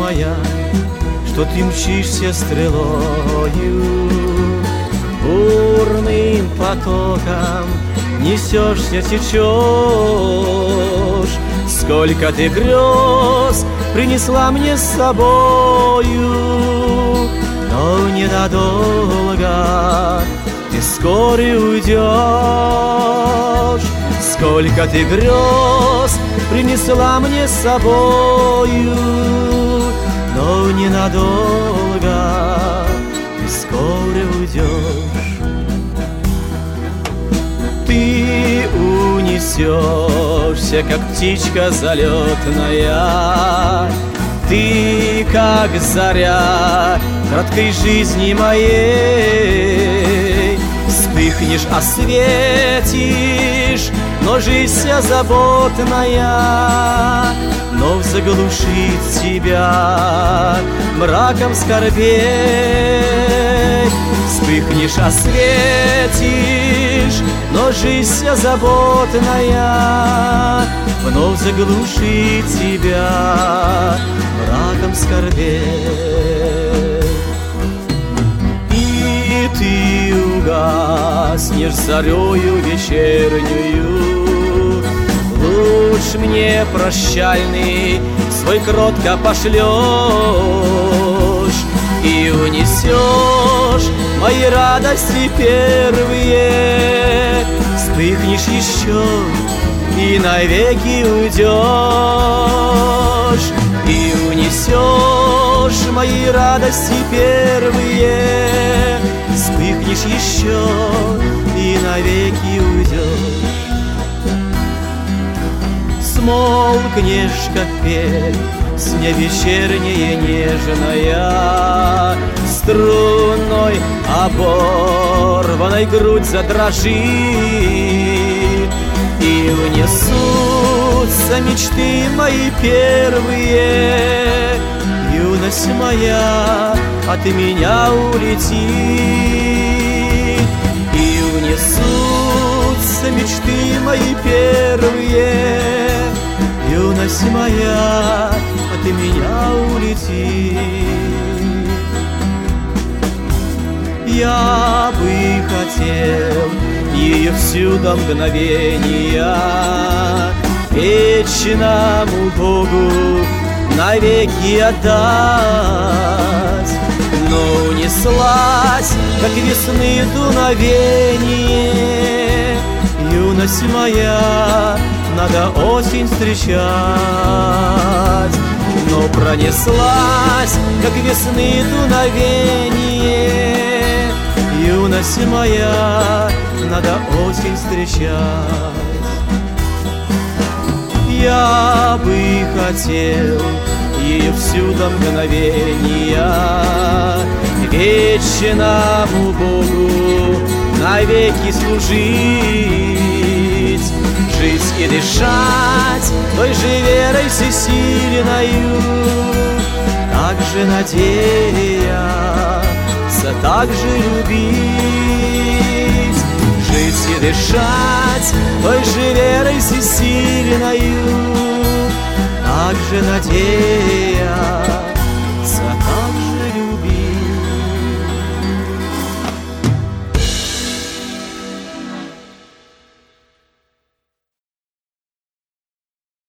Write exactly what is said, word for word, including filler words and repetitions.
моя, что ты мчишься стрелою, бурным потоком несешься, течешь. Сколько ты грез принесла мне с собою, но ненадолго ты вскоре уйдешь. Сколько ты грез принесла мне с собою, но ненадолго ты вскоре уйдешь. Ты унесешься, как птичка залетная, ты, как заря краткой жизни моей. Вспыхнешь, осветишь, но жизнь вся заботная вновь заглушит тебя мраком скорбей. Вспыхнешь, осветишь, но жизнь вся заботная вновь заглушит тебя мраком скорбей. И ты угаснешь зарею вечернюю, луч мне прощальный свой кротко пошлешь, и унесешь мои радости первые. Вспыхнешь еще и навеки уйдешь, и унесешь мои радости первые. Вспыхнешь еще и навеки уйдешь. Смолкнешь, как пель в сне вечерняя нежная, струной оборванной грудь задрожит, и унесутся мечты мои первые. Юность моя от меня улетит, и унесутся мечты мои первые. Юность моя от меня улетит. Я бы хотел ее всюду мгновения вечному Богу навеки отдать, но унеслась, как весны дуновение. Юность моя надо осень встречать, но пронеслась, как весны дуновение. Юность моя надо осень встречать. Я бы хотел ее всюду мгновения вечному Богу навеки служить, жить и дышать той же верой всесильною, так же надеяться, так же любить. Жить и дышать той же верой всесильною, так же надеяться,